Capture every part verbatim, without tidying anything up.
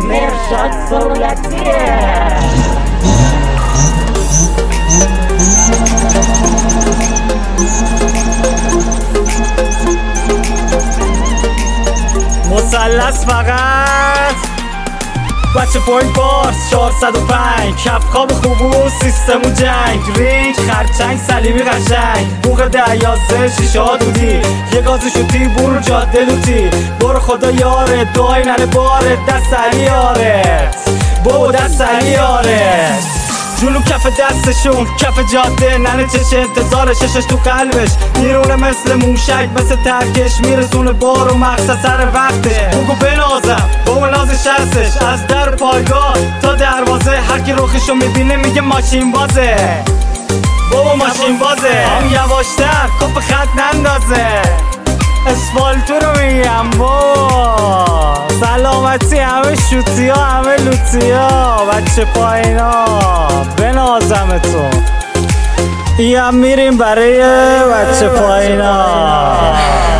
مرشاد سولتیه. مثلث فقط بچه پوینت باز چهارصد و پنج، کف خواب خوبو سیستم و جنگ، رینگ خرچنگ سلیمی قشنگ، بوق ده یازده شیشه ها دودی، یه گاز شوتی برو جاده لوتی، برو خدا یاره دعای نره بارت، دست علی یارت بابا دست علی یارت، جلو کف دستشون کف جاده، ننه چش انتظار ششش تو قلبش، میرونه مثل موشک مثل ترکش، میرسونه بار و مقصد سر وقتش، بگو بنازم با ناز شستش، از در پایگاه تا دروازه، هر کی رخشو میبینه میگه ماشین بازه، بابا ماشین بازه، هم یواشتر کپ خط نندازه، اسفالتو رو میگم با سلامتی، همه شوتی ها همه لوتی ها، بچه پایین ها بنازمتون، یم میریم برای بچه پایین ها.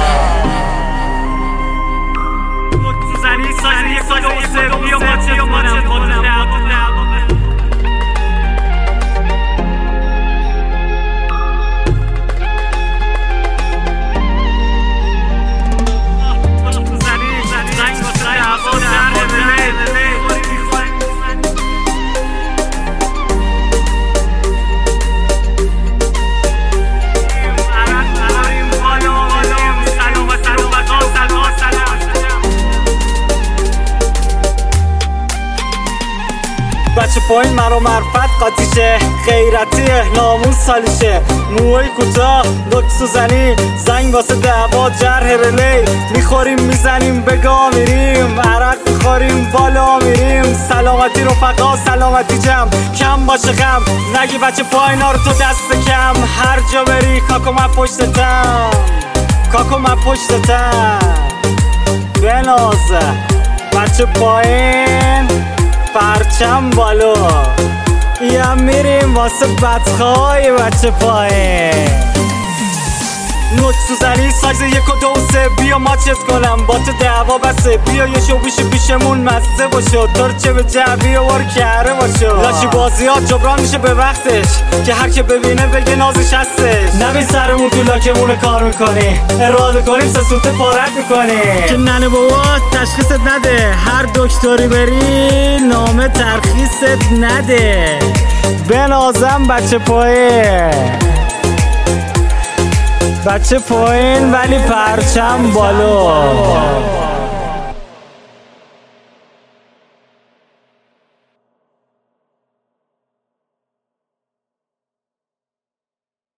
بچه پایین مرا مرفت قاطیشه، غیرتیه ناموس سالیشه، موهای کوتاه دکسو زنی، زنگ واسه دعوا جرح رلی، میخوریم میزنیم بگاه میریم، عرق میخوریم بالا میریم، سلامتی رفقا سلامتی جمع، کم باشه غم نگی بچه پایین ها رو تو دست کم، هر جا بری کاکو من پشتتم، کاکو من پشتتم بنازه، بچه پایین پرچم بالا، یم میریم واسه بدخواه بچه پایین، نوت سوزنی سایز یک و دو سه، بیا ماچت کنم با تو دعوا بسه، بیا یه شو بیشه پیشمون مزه باشو، تو رو چه به جعبی و بار کره باشو، لاشی بازی ها جبران میشه به وقتش، که هر که ببینه بگه نازش هستش، نبین سرمون تو لاکمون کار میکنی، اراده کنیم سه سوته پارت میکنی، که ننه بابا تشخیصت نده، هر دکتری بری نامه ترخیصت نده، بنازم بچه پایین، بچه پایین ولی پرچم بالا.